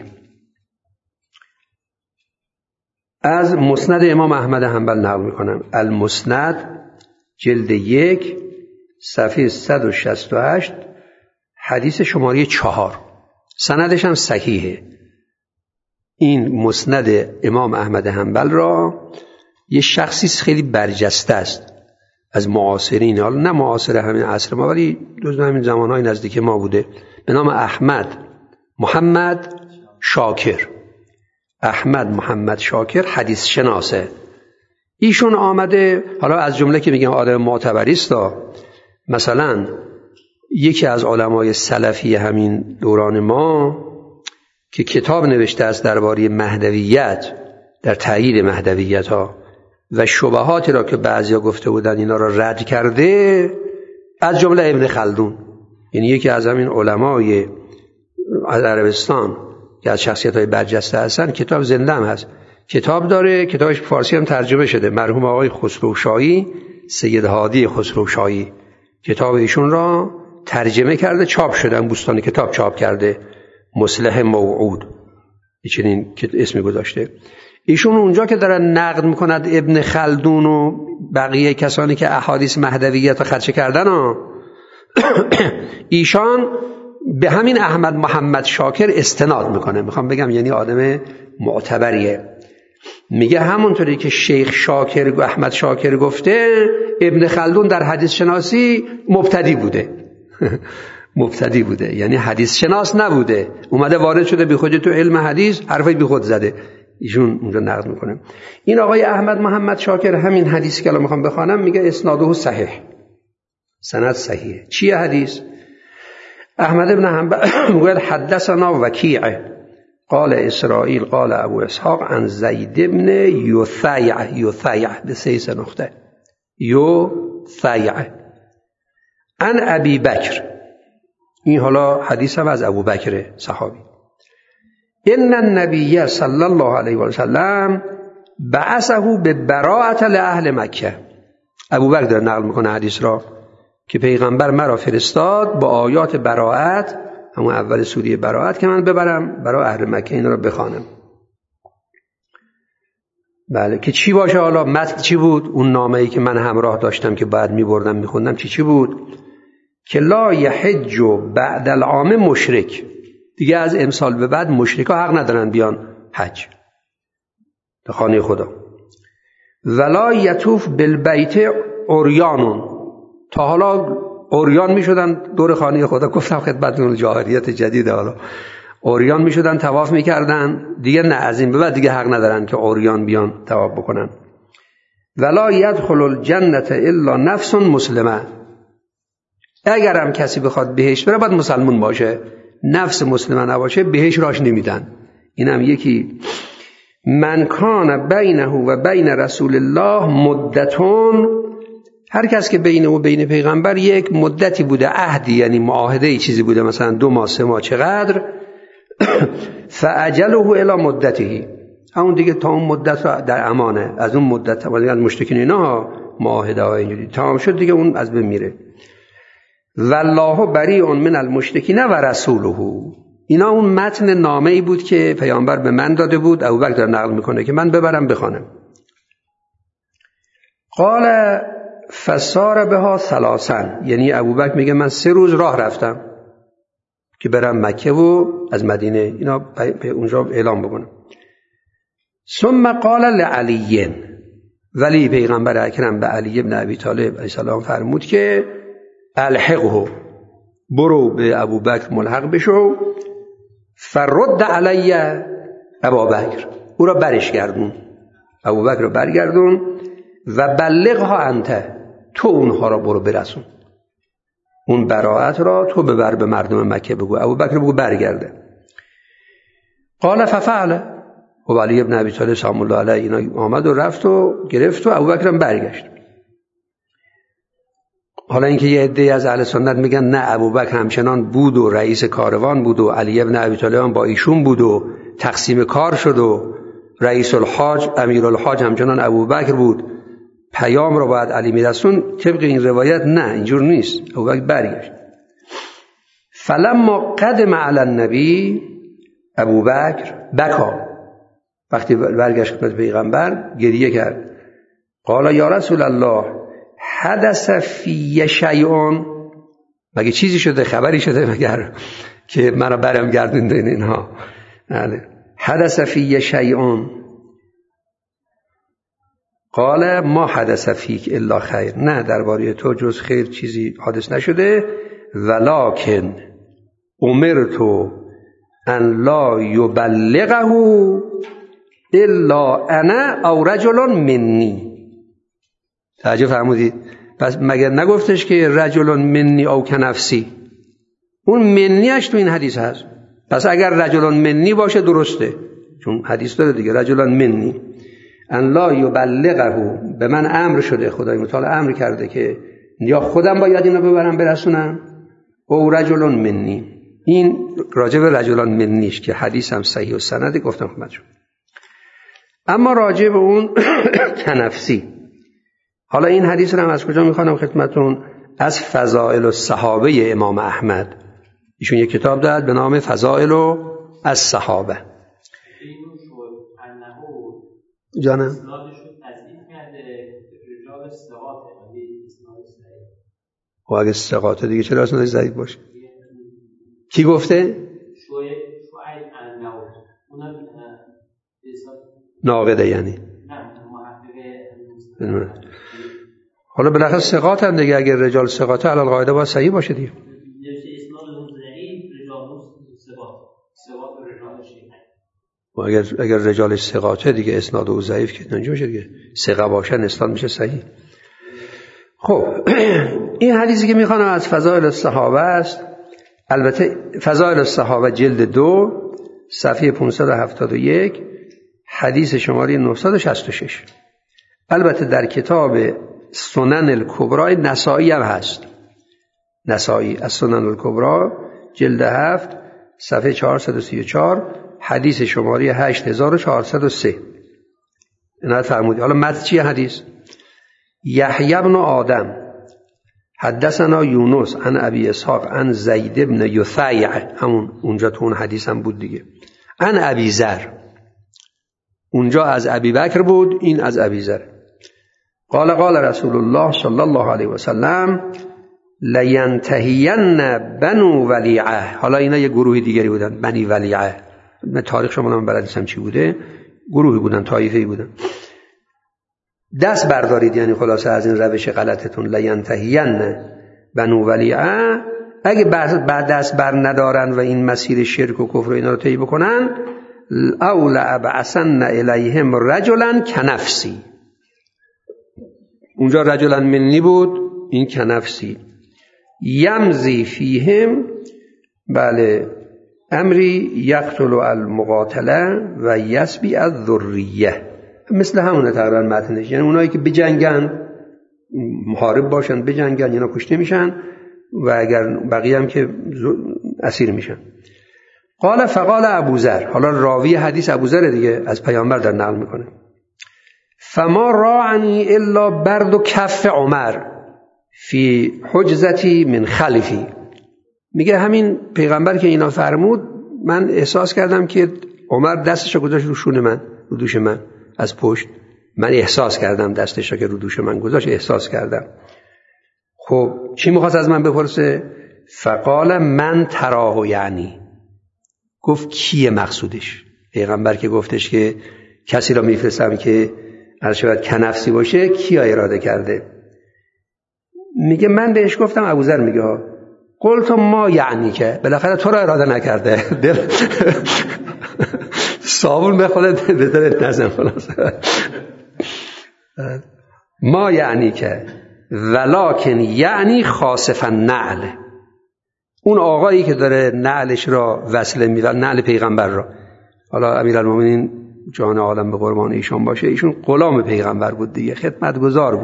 از مسند امام احمد حنبل نقل میکنم. المسند جلد 1 صفحه 168 حدیث شماره 4 سندش هم صحیحه. این مسند امام احمد حنبل را یه شخصی خیلی برجسته است از معاصرین، حالا نه معاصر همین عصر ما ولی جزو همین زمانهای نزدیک ما بوده، به نام احمد محمد شاکر. احمد محمد شاکر حدیث شناسه. ایشون آمده، حالا از جمله که میگم آدم معتبری است، مثلا یکی از علمای سلفی همین دوران ما که کتاب نوشته است درباره مهدویت، در تایید مهدویت ها و شبهاتی را که بعضیا گفته بودن اینا را رد کرده، از جمله ابن خلدون، یعنی یکی از همین علمای از عربستان که از شخصیت‌های برجسته هستن، کتاب زنده هم هست، کتاب داره، کتابش فارسی هم ترجمه شده، مرحوم آقای خسروشاهی، سید هادی خسروشاهی کتاب ایشون را ترجمه کرده، چاپ شده، بوستان کتاب چاپ کرده، مصلح موعود چنین اسمی گذاشته. ایشون اونجا که دارن نقد میکند ابن خلدون و بقیه کسانی که احادیث مهدویت رو خدشه کردن ایشان به همین احمد محمد شاکر استناد میکنه. میخوام بگم یعنی آدم معتبریه. میگه همونطوری که شیخ شاکر احمد شاکر گفته، ابن خلدون در حدیث شناسی مبتدی بوده مبتدی بوده، یعنی حدیث شناس نبوده، اومده وارد شده بی خودی تو علم حدیث، حرفای بی خود زده. ایشون اونجا نقد میکنه. این آقای احمد محمد شاکر همین حدیث که الان میخوام بخوانم میگه اسناده صحیح، سند صحیحه. چیه حدیث؟ احمد ابن حنبل میگه حدثنا وکیع قال اسرائیل قال ابو اسحاق عن زید ابن یثیع به 3 نقطه یثیع عن ابی بکر. این حالا حدیث هم از ابو بکر صحابی. ان النبی صلی الله علیه و سلم بعثه ببراءة لاهل مکه. ابو بکر داره نقل میکنه حدیث را که پیغمبر مرا فرستاد با آیات براءت، همون اول سوره براءت، که من ببرم برای اهل مکه اینا رو بخوانم. بله، که چی باشه؟ حالا متن چی بود؟ اون نامه‌ای که من همراه داشتم که بعد می‌بردم می‌خوندم چی بود؟ که لا یحج بعد العام مشرک، دیگه از امسال به بعد مشرکا حق ندارن بیان حج به خانه خدا. ولا یطوف بالبیت عریان، تا حالا عریان میشدن دور خانه خدا، گفتم خدمتتون جاهلیت جدیده، حالا عریان میشدن طواف میکردن، دیگه نه، از این به بعد دیگه حق ندارن که عریان بیان طواف بکنن. ولا یدخل الجنه الا نفس مسلمه، اگرم کسی بخواد بهشت بره باید مسلمان باشه، نفس مسلمه نباشه بهشت راش نمیدن. اینم یکی. من کان بینه و بین رسول الله مدتون، هر کس که بین و بین پیغمبر یک مدتی بوده، عهدی یعنی معاهده ای چیزی بوده، مثلا 2 ماه 3 ماه چقدر، فاجله الی مدته، همون دیگه تا اون مدت رو در امانه، از اون مدت ولی از مشرکین اینا معاهده ها اینجوری تمام شد دیگه اون از بین میره. والله بریء من المشرکین و رسوله، اینا اون متن نامه ای بود که پیامبر به من داده بود. ابوبکر داره نقل میکنه که من ببرم بخوانم. قال فسار بها 3، یعنی ابوبکر میگه من 3 روز راه رفتم که برم مکه و از مدینه اینا اونجا اعلام بکنم. ثم قال لعلی، ولی پیغمبر اکرم به علی ابن ابی طالب علیه السلام فرمود که الحقه، برو به ابوبکر ملحق بشو. فرد علی ابابکر، او را برش گردون، ابوبکر را برگردون. و بلغها انت، تو اونها را برو برسون، اون براءت را تو ببر به مردم مکه، بگو ابوبکر بگو برگرده. قال ففعل، و علی ابن ابی طالب سلام الله علیه اینا آمد و رفت و گرفت و ابوبکر هم برگشت. حالا اینکه یه عده از اهل سنت میگن نه، ابوبکر همچنان بود و رئیس کاروان بود و علی ابن ابی طالب با ایشون بود و تقسیم کار شد و رئیس الحاج امیر الحاج همچنان ابوبکر بود، پیام رو باید علی میرسون. طبق این روایت نه، اینجور نیست، ابوبکر برگشت. فلما قدم علی النبی ابوبکر بکا، وقتی برگشت خدمت پیغمبر گریه کرد. قال یا رسول الله حدث فی شیء، مگه چیزی شده، خبری شده مگر که مرا برم گردوندین اینها؟ حدث فی شیء قال ما حدث فیک الا خیر، نه درباره تو جز خیر چیزی حادث نشده. ولکن امرت ان لا یبلغه الا انا او رجل منی. توجه فرمودید؟ پس مگر نگفتش که رجل منی او کنفسی؟ اون منیش تو این حدیث هست. پس اگر رجل منی باشه درسته، چون حدیث داره دیگه، رجل منی ان لا یبلغه، به من امر شده، خدای متعال امر کرده که یا خودم باید اینو ببرم برسونم او رجل منی. این راجع به رجلان منیش که حدیث هم صحیح و سند گفتم خدمتتون. اما راجع به اون کنفسی، حالا این حدیث رو هم از کجا میخوانم خدمتتون؟ از فضائل الصحابه امام احمد. ایشون یک کتاب داد به نام فضائل الصحابه. جانم و اگه استقاطه دیگه چرا اصلا ضعیف باشه؟ کی گفته؟ ناقده یعنی حالا بالاخره ثقات هم دیگه، اگر رجال ثقاته علی القاعده باید صحیح باشه دیگه. و اگر رجالش ثقاته دیگه اسناد او ضعیف که نجا میشه دیگه، ثقه باشن اسناد میشه صحیح. خب این حدیثی که میخوانم از فضائل الصحابه است. البته فضائل الصحابه جلد 2 صفحه 571 حدیث شماره 966. البته در کتاب سنن الکبری نسائی هم هست. نسائی از سنن الکبری جلد 7 صفحه 434 حدیث شماره 8403. عنایت فرمودید. حالا متن چیه حدیث؟ یحیی بن آدم حدثنا یونس عن ابی اسحاق عن زید بن یثیع، همون اونجا تو اون حدیث هم بود دیگه، عن ابی ذر. اونجا از ابی بکر بود، این از ابی ذر. قال قال رسول الله صلی الله علیه و سلم لینتهین بنو ولیعه. حالا اینا یه گروهی دیگری بودن، بنی ولیعه. من تاریخ شما من بلد نیستم چی بوده، گروهی بودن، طایفه‌ای بودن. دست بردارید، یعنی خلاصه از این روش غلطتون. لینتهین بنو ولیعه، اگه بعد دست بر ندارن و این مسیر شرک و کفر و اینا رو طی بکنن، او لابعثن الیهم رجلا کنفسی. اونجا رجلا منی بود، این کنفسی. یمزی فیهم، بله، امری یقتل المقاتله و یسبی الذریه. مثل همونه تقریبا متنش، یعنی اونایی که بجنگن، محارب باشن، بجنگن، اینا کشته میشن و اگر بقیه هم که اسیر میشن. قال فقال ابوذر، حالا راوی حدیث ابوذر دیگه، از پیامبر در نقل میکنه. فما راعنی الا برد کف عمر فی حجزتی من خلفی. میگه همین پیغمبر که اینا فرمود، من احساس کردم که عمر دستشو گذاشت رو شونه من، رو دوش من از پشت. من احساس کردم دستشو که رو دوش من گذاشت، احساس کردم. خب چی میخواست از من بپرسه؟ فقال من تراه، یعنی گفت کیه مقصودش؟ پیغمبر که گفتش که کسی را میفرستم که از شاید کنفسی باشه، کیا اراده کرده؟ میگه من بهش گفتم، ابوذر میگه قلت ما یعنی که بالاخره تو را اراده نکرده، دل صابون بخوره به دلت نزن خلاص. ما یعنی که ولکن یعنی خاصفا نعل. اون آقایی که داره نعلش را وصله می‌کنه، نعل پیغمبر را، حالا امیرالمومنین جان عالم به قربان ایشان باشه، ایشون غلام پیغمبر بود دیگه، خدمتگزار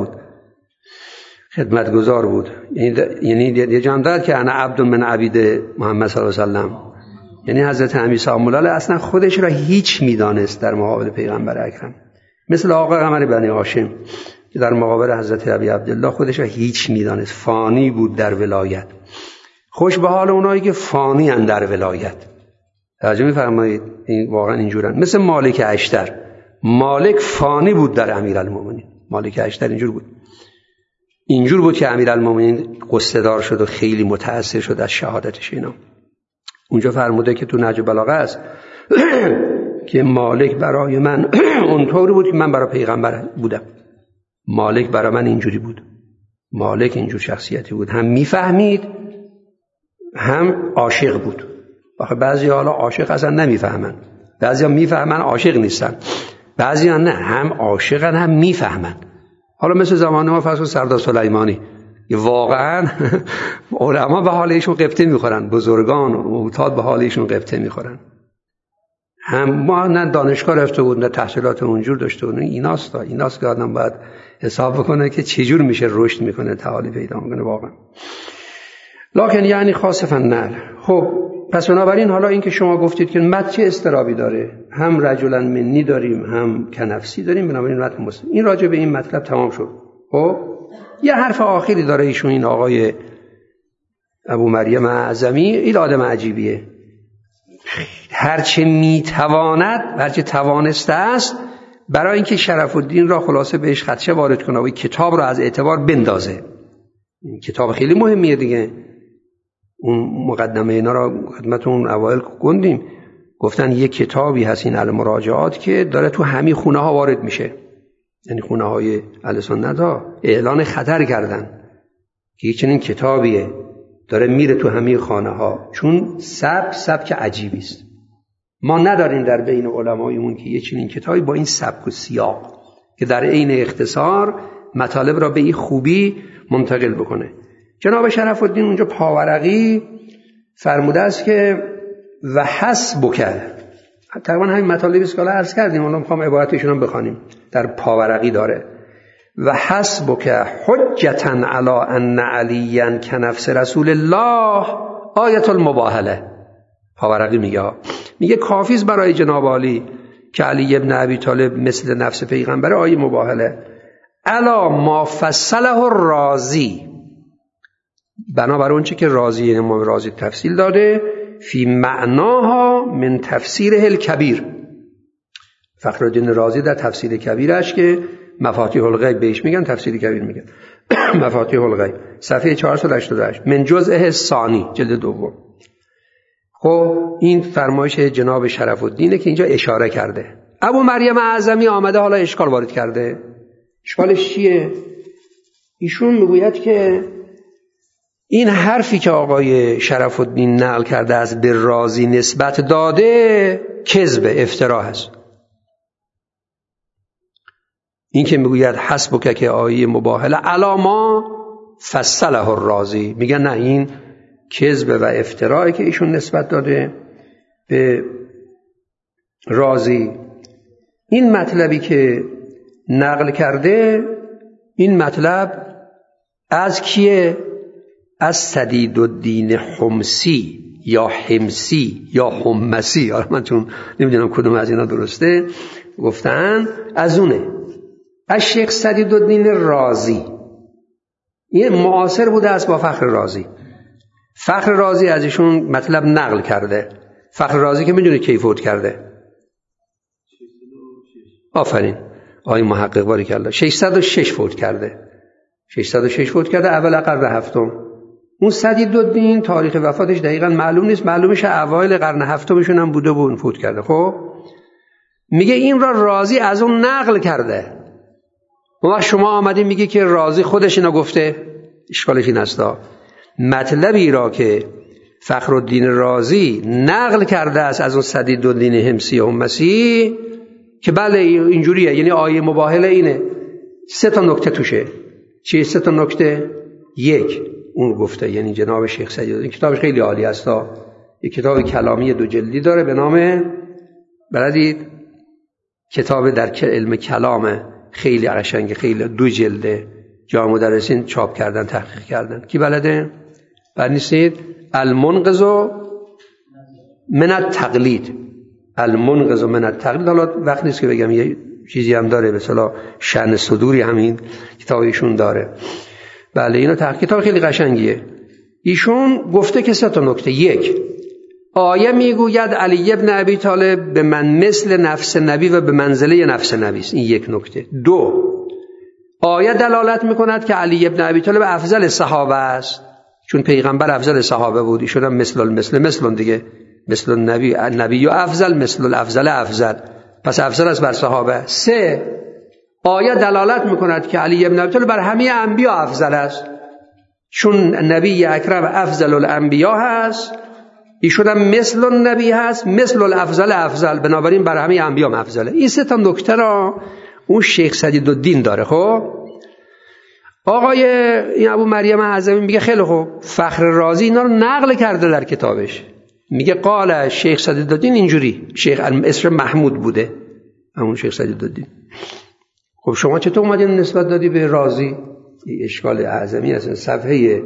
بود. یعنی یه جان داد که انا عبد من عبید محمد صلی الله علیه و سلم. یعنی حضرت امیر سلام الله اصلا خودش را هیچ میدانست در مقابل پیغمبر اکرم، مثل آقا قمر بنی هاشم که در مقابل حضرت ابی عبدالله خودش را هیچ میدانست، فانی بود در ولایت. خوش به حال اونایی که فانی ان در ولایت. توجه می‌فرمایید؟ این واقعا اینجورن. مثل مالک اشتر، مالک فانی بود در امیرالمومنین. مالک اشتر اینجور بود. اینجور بود که امیرالمومنین غصه دار شد و خیلی متأثر شد از شهادتش اینا. اونجا فرموده که تو نهج بلاغه است که مالک برای من اونطوری بود که من برای پیغمبر بودم. مالک برای من اینجوری بود. مالک اینجور شخصیتی بود، هم میفهمید هم عاشق بود. آخه بعضی حالا عاشق اصلا نمیفهمن، بعضی ها میفهمن عاشق نیستن، بعضی ها نه، هم عاشقن هم میفهمن. حالا مثل زمان ما فرض سردار سلیمانی، واقعا علما به حال ایشون قبطه میخورن، بزرگان و معتاد به حال ایشون قبطه میخورن. هم ما نه دانشگاه رفته بود نه تحصیلات اونجور داشته بود. ایناست که آدم باید حساب بکنه که چجور میشه رشد میکنه، تعالی پیدا میکنه واقعا. لکن یعنی خاصفا نل. خب پس بنابراین حالا این که شما گفتید که متن چه استرابی داره، هم رجلا منی داریم هم کنفسی داریم، بنابراین متن مسلم. این راجع به این مطلب تمام شد. خب یه حرف آخری داره ایشون، این آقای ابو مریم اعظمی، این آدم عجیبیه. هرچه میتواند، هرچه توانسته است برای اینکه شرف الدین را خلاصه بهش خدشه وارد کنه و کتاب را از اعتبار بندازه. این کتاب خیلی مهمیه دیگه. اون مقدمه اینا را خدمتون اوایل گفتیم، گفتن یک کتابی هست این المراجعات که داره تو همین خونه ها وارد میشه، یعنی خونه های اهل سنت ها اعلان خطر کردن که یک چنین کتابیه داره میره تو همین خانه ها، چون سبک عجیبی است. ما نداریم در بین علمایمون که یک چنین کتابی با این سبک و سیاق که در عین اختصار مطالب را به این خوبی منتقل بکنه. جناب شرف الدین اونجا پاورقی فرموده است که و حسبک، تقریبا همین مطالبی است که الان عرض کردیم، الان میخوام عبارتشون هم بخوانیم. در پاورقی داره و حسبک حجتا علی ان علیا کنفس رسول الله آیت المباهله. پاورقی میگه کافیست برای جناب علی که علی ابن ابی طالب مثل نفس پیغمبر آیه مباهله. الا ما فصله الرازی، بنابر اون چه که رازی امام رازی تفصیل داده، فی معناها من تفسیره الکبیر. فخرالدین رازی در تفسیر کبیرش که مفاتیح الغیب بهش میگن، تفسیر کبیر میگن مفاتیح الغیب، صفحه 488 من جزء ثانی جلد دوم. خب این فرمایش جناب شرف الدینه که اینجا اشاره کرده. ابو مریم اعظمی آمده حالا اشکال وارد کرده. اشکالش چیه؟ ایشون میگوید که این حرفی که آقای شرف الدین نقل کرده از به رازی نسبت داده کذب، افترا هست. این که میگوید حسبک که آیه مباهله علاما فصله الرازی، میگن نه، این کذب و افترایی که ایشون نسبت داده به رازی. این مطلبی که نقل کرده، این مطلب از کیه؟ از سدیدالدین حمسی یا حمسی یا حمسی، حالا من چون نمیدونم کدوم از اینا درسته، گفتن از اونه، از شیخ سدیدالدین رازی. این معاصر بوده است با فخر رازی. فخر رازی از ایشون مطلب نقل کرده. فخر رازی که میدونه کی فوت کرده؟ آفرین، آقای محقق باری کرده 606 فوت کرده. 606 فوت کرده، اول قرن هفتم. اون سدیدالدین تاریخ وفاتش دقیقاً معلوم نیست، معلومش اوایل قرن هفتمشون هم بوده و اون فوت کرده. خب میگه این را رازی از اون نقل کرده. اون وقت شما آمدین میگه که رازی خودش اینا گفته. اشکالش این هستا، مطلبی را که فخرالدین رازی نقل کرده است از اون سدیدالدین حمسی و حمسی که بله اینجوریه، یعنی آیه مباهله اینه، 3 نکته توشه. چیه 3 نکته؟ یک، اون گفته، یعنی جناب شیخ سدیدالدین کتابش خیلی عالی است، یک کتاب کلامی 2 جلدی داره به نام، بلدید کتاب در علم کلام، خیلی قشنگه، خیلی 2 جلده، جامع مدرسین چاپ کردن، تحقیق کردن. کی بلده؟ بلد نیستید؟ المنقذ من التقلید. المنقذ من التقلید. حالا وقت نیست که بگم، یه چیزی هم داره، مثلا شأن صدوری همین کتابشون داره. بله اینو تحقیق، کتاب خیلی قشنگیه. ایشون گفته که 3 نکته. یک، آیه میگوید علی ابن ابی طالب به من مثل نفس نبی و به منزله نفس نبی است. این 1 نکته. 2، آیه دلالت میکند که علی ابن ابی طالب افضل صحابه است، چون پیغمبر افضل صحابه بود، ایشون هم مثل دیگه، مثل نبی و افضل، مثل الافضل افضل، پس افضل است بر صحابه. 3 آیه دلالت میکند که علی ابن ابی طالب بر همه انبیا افضل است، چون نبی اکرم افضل الانبیا هست، ایشون هم مثل النبی هست، مثل الافضل افضل، بنابراین بر همه انبیا افضله. این 3 نکته را اون شیخ سدیدالدین داره. خب آقای این ابو مریم اعظمی میگه خیلی خوب، فخر رازی اینا رو نقل کرده در کتابش، میگه قال شیخ سدیدالدین اینجوری، شیخ اسم محمود بوده همون شیخ سدیدالدین. خب شما چطور اومدین نسبت دادی به رازی؟ این اشکال اعظمی است، صفحه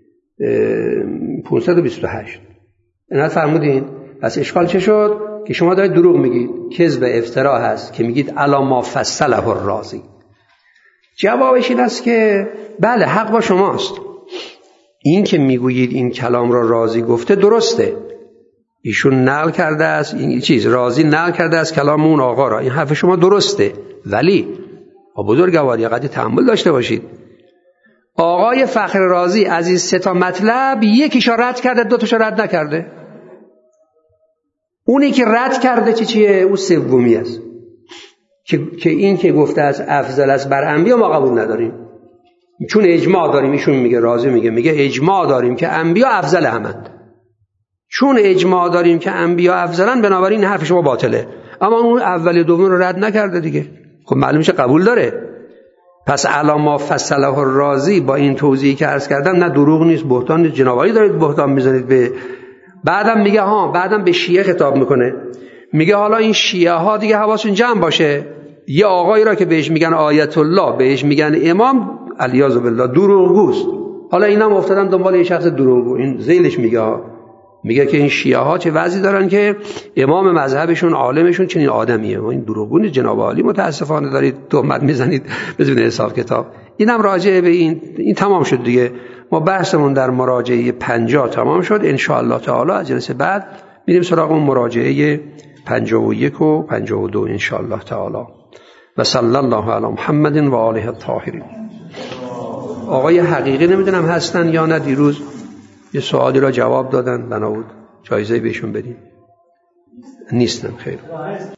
528 اینا فرمودین. پس اشکال چه شد که شما دارید دروغ میگید، کذب افترا هست که میگید الا ما فصله الرازی. جوابش این است که بله حق با شماست، این که میگویید این کلام را رازی گفته درسته، ایشون نقل کرده است، این چیز رازی نقل کرده است کلام اون آقا را، این حرف شما درسته، ولی با بزرگواری قدر تحمل داشته باشید. آقای فخر رازی از این 3 مطلب یکیش رد کرده، 2 رد نکرده. اونی که رد کرده چیه؟ اون سومی است که این که گفته از افضل است بر انبیا ما قبول نداریم، چون اجماع داریم. ایشون میگه، رازی میگه اجماع داریم که انبیا افضل همند، چون اجماع داریم که انبیا افضلن بنابراین حرف شما باطله. اما اون اول دوم رو رد نکرده دیگه، خب معلوم میشه قبول داره. پس علامه فصله الرازی با این توضیحی که عرض کردم نه دروغ نیست، بهتان نیست، جنابعالی دارید بهتان میزنید به. بعدم میگه بعدم به شیعه خطاب میکنه، میگه حالا این شیعه ها دیگه حواسشون جمع باشه، یه آقایی را که بهش میگن آیت الله، بهش میگن امام، علیاذ بالله دروغگوست. حالا اینا هم افتادن دنبال یه شخص دروغگو. این ذیلش میگه که این شیعه ها چه وضعی دارن که امام مذهبشون، عالمشون چنین آدمیه. و این دروغگو نیست جناب عالی، متاسفانه دارید تهمت میزنید بدون حساب کتاب. اینم راجع به این تمام شد دیگه. ما بحثمون در مراجعه 50 تمام شد. ان شاء الله تعالی از جلسه بعد میریم سراغ اون مراجعه 51 و 52 ان شاء الله تعالی. و صلی الله علی محمد و آله الطاهرین. آقای حقیقی نمیدونم هستن یا نه، دیروز یه سوالی را جواب دادن، بنا بود جایزه بهشون بدیم. نیستن. خیر.